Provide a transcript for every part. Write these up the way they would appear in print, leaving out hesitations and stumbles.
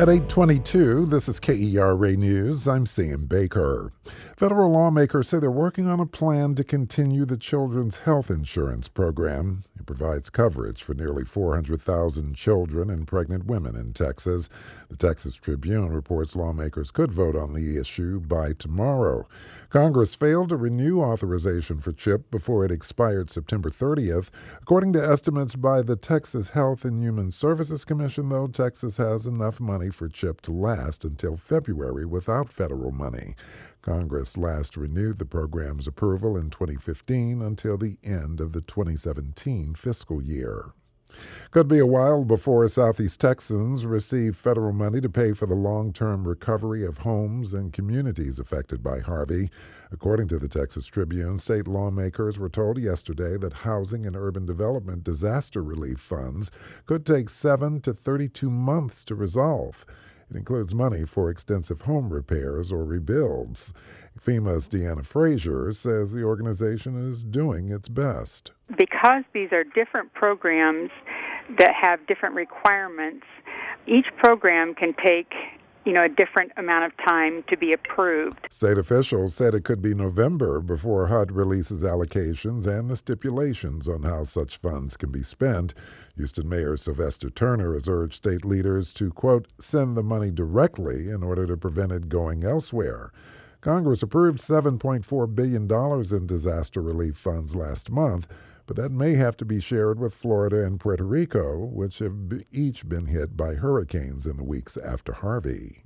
At 8:22, this is KERA News. I'm Sam Baker. Federal lawmakers say they're working on a plan to continue the Children's Health Insurance Program. It provides coverage for nearly 400,000 children and pregnant women in Texas. The Texas Tribune reports lawmakers could vote on the issue by tomorrow. Congress failed to renew authorization for CHIP before it expired September 30th. According to estimates by the Texas Health and Human Services Commission, though, Texas has enough money for CHIP to last until February without federal money. Congress last renewed the program's approval in 2015 until the end of the 2017 fiscal year. Could be a while before Southeast Texans receive federal money to pay for the long-term recovery of homes and communities affected by Harvey. According to the Texas Tribune, state lawmakers were told yesterday that Housing and Urban Development disaster relief funds could take 7 to 32 months to resolve. It includes money for extensive home repairs or rebuilds. FEMA's Deanna Frazier says the organization is doing its best. Because these are different programs that have different requirements, each program can take a different amount of time to be approved. State officials said it could be November before HUD releases allocations and the stipulations on how such funds can be spent. Houston Mayor Sylvester Turner has urged state leaders to, quote, send the money directly in order to prevent it going elsewhere. Congress approved $7.4 billion in disaster relief funds last month, but that may have to be shared with Florida and Puerto Rico, which have each been hit by hurricanes in the weeks after Harvey.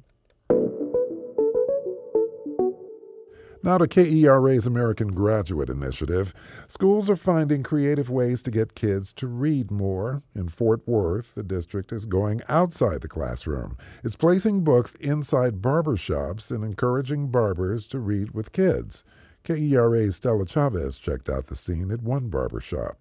Now to KERA's American Graduate Initiative. Schools are finding creative ways to get kids to read more. In Fort Worth, the district is going outside the classroom. It's placing books inside barbershops and encouraging barbers to read with kids. KERA's Stella Chavez checked out the scene at one barbershop.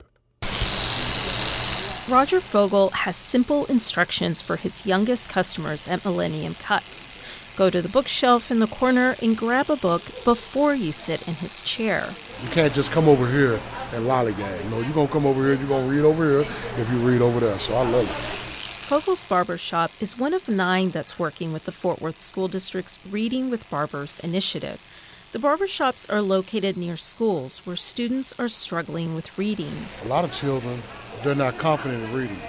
Roger Fogel has simple instructions for his youngest customers at Millennium Cuts. Go to the bookshelf in the corner and grab a book before you sit in his chair. You can't just come over here and lollygag. No, you're going to come over here, you're going to read over here if you read over there. So I love it. Fogel's Barbershop is one of 9 that's working with the Fort Worth School District's Reading with Barbers initiative. The barbershops are located near schools where students are struggling with reading. A lot of children, they're not confident in reading.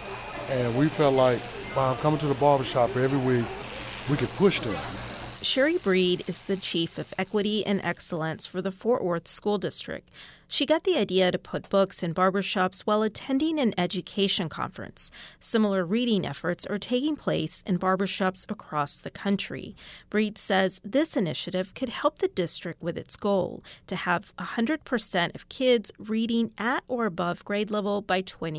And we felt like by coming to the barbershop every week, we could push them. Sherry Breed is the Chief of Equity and Excellence for the Fort Worth School District. She got the idea to put books in barbershops while attending an education conference. Similar reading efforts are taking place in barbershops across the country. Breed says this initiative could help the district with its goal to have 100% of kids reading at or above grade level by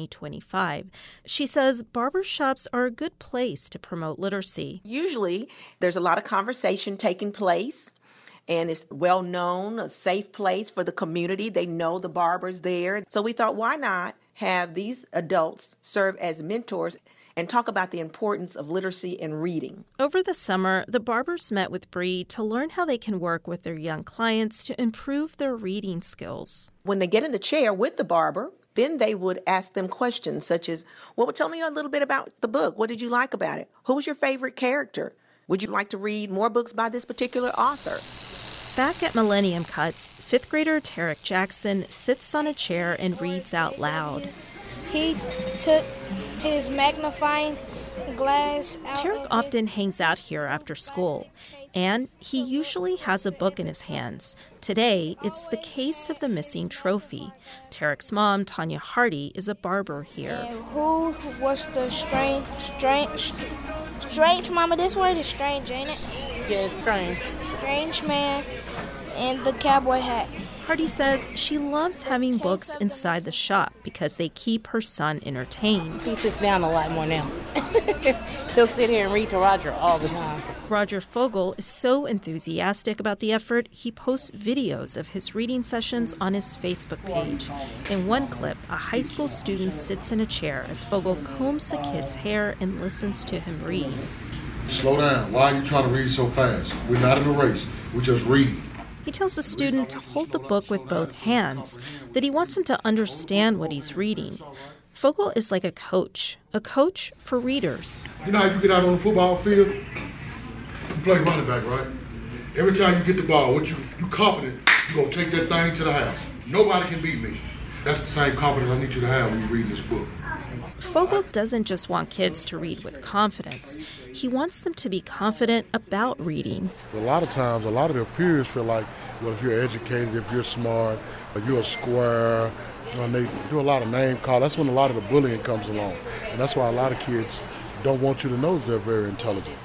2025. She says barbershops are a good place to promote literacy. Usually, there's a lot of conversation taking place. And it's well known, a safe place for the community. They know the barbers there. So we thought, why not have these adults serve as mentors and talk about the importance of literacy and reading. Over the summer, the barbers met with Breed to learn how they can work with their young clients to improve their reading skills. When they get in the chair with the barber, then they would ask them questions such as, well, tell me a little bit about the book. What did you like about it? Who was your favorite character? Would you like to read more books by this particular author? Back at Millennium Cuts, 5th grader Tarek Jackson sits on a chair and reads out loud. He took his magnifying glass out. Tarek often hangs out here after school, and he usually has a book in his hands. Today, it's the case of the missing trophy. Tarek's mom, Tanya Hardy, is a barber here. And who was the strange mama? This word is strange, ain't it? Yes, strange. Strange man in the cowboy hat. Hardy says she loves having books inside the shop because they keep her son entertained. He sits down a lot more now. He'll sit here and read to Roger all the time. Roger Fogel is so enthusiastic about the effort, he posts videos of his reading sessions on his Facebook page. In one clip, a high school student sits in a chair as Fogel combs the kid's hair and listens to him read. Slow down. Why are you trying to read so fast? We're not in a race. We're just reading. He tells the student to hold the book with both hands, that he wants him to understand what he's reading. Fogle is like a coach for readers. You know how you get out on the football field? You play running back, right? Every time you get the ball, you confident you're going to take that thing to the house. Nobody can beat me. That's the same confidence I need you to have when you read this book. Fogle doesn't just want kids to read with confidence. He wants them to be confident about reading. A lot of times, a lot of their peers feel like, well, if you're educated, if you're smart, you're a square, and they do a lot of name call. That's when a lot of the bullying comes along. And that's why a lot of kids don't want you to know they're very intelligent.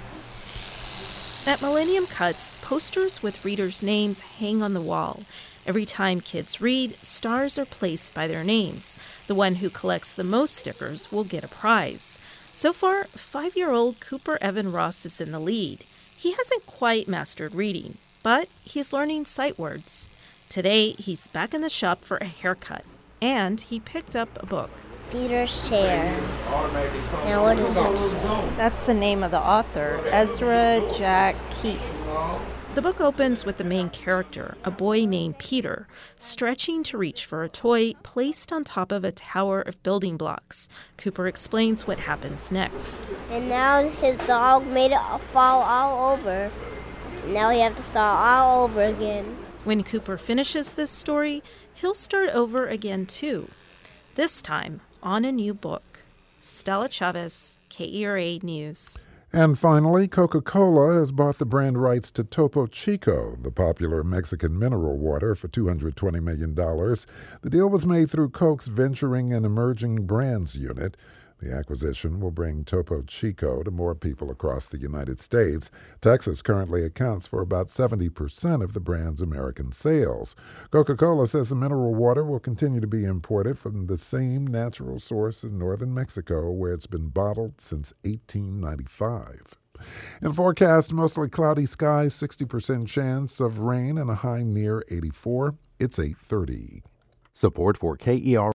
At Millennium Cuts, posters with readers' names hang on the wall. Every time kids read, stars are placed by their names. The one who collects the most stickers will get a prize. So far, 5-year-old Cooper Evan Ross is in the lead. He hasn't quite mastered reading, but he's learning sight words. Today, he's back in the shop for a haircut, and he picked up a book. Peter's Chair. Now what does that say? That's the name of the author, Ezra Jack Keats. The book opens with the main character, a boy named Peter, stretching to reach for a toy placed on top of a tower of building blocks. Cooper explains what happens next. And now his dog made it fall all over. Now we have to start all over again. When Cooper finishes this story, he'll start over again too. This time on a new book. Stella Chavez, KERA News. And finally, Coca-Cola has bought the brand rights to Topo Chico, the popular Mexican mineral water, for $220 million. The deal was made through Coke's Venturing and Emerging Brands unit. The acquisition will bring Topo Chico to more people across the United States. Texas currently accounts for about 70% of the brand's American sales. Coca-Cola says the mineral water will continue to be imported from the same natural source in northern Mexico, where it's been bottled since 1895. In forecast, mostly cloudy skies, 60% chance of rain and a high near 84. It's 8:30. Support for KERA